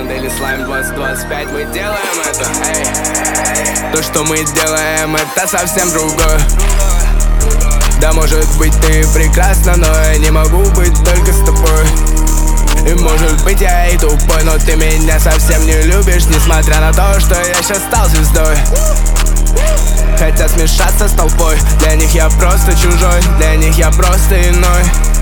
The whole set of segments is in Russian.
модели слайм 2025. Мы делаем это, эй. То, что мы делаем, это совсем другое. Да, может быть, ты прекрасна, но я не могу быть только с тобой. И может быть я и тупой, но ты меня совсем не любишь, несмотря на то, что я сейчас стал звездой. Хотят смешаться с толпой, для них я просто чужой, для них я просто иной.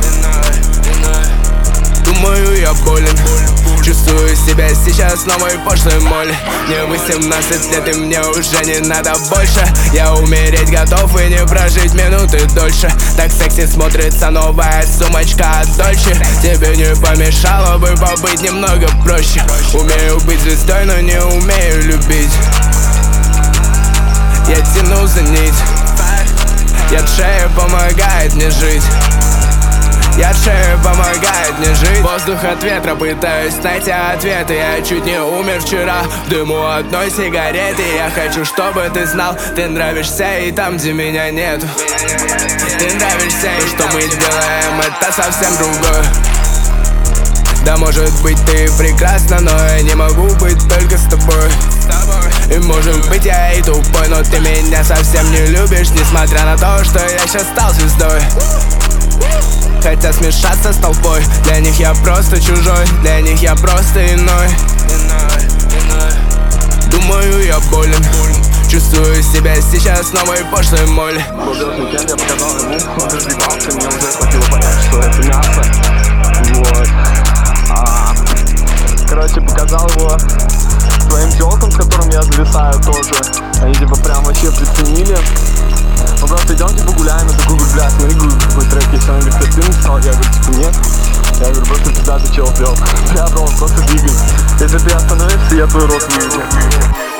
Думаю, я болен, чувствую себя сейчас новой пошлой моли. Мне 18 лет и мне уже не надо больше. Я умереть готов и не прожить минуты дольше. Так секси смотрится новая сумочка от Дольче. Тебе не помешало бы побыть немного проще. Умею быть звездой, но не умею любить. Я тяну за нить, яд шея помогает мне жить. Яд шея помогает мне жить. Воздух от ветра, пытаюсь найти ответы. Я чуть не умер вчера в дыму одной сигареты. Я хочу, чтобы ты знал, ты нравишься и там, где меня нету. Ты нравишься, и что мы делаем, это совсем другое. Да, может быть, ты прекрасна, но я не могу быть только с тобой. И может быть я и тупой, но ты меня совсем не любишь, несмотря на то, что я сейчас стал звездой. Хотят смешаться с толпой, для них я просто чужой, для них я просто иной. Думаю, я болен, чувствую себя сейчас новой пошлой моли. Был уикенд, я показал ему, он разгибался, мне уже хватило понять, что это мясо. Вот. Короче, показал его своим тёлкам, с которым я зависаю тоже. Они типа прям вообще приценили. Мы просто идем типа гуляем, я такой говорю, бля, смотри, какой трек есть. Он говорит, ты написал? Я говорю, типа нет. Я говорю, просто пиздатый чел пел. Бля, бро, он просто двигай. Если ты остановишься, я твой рот выведу.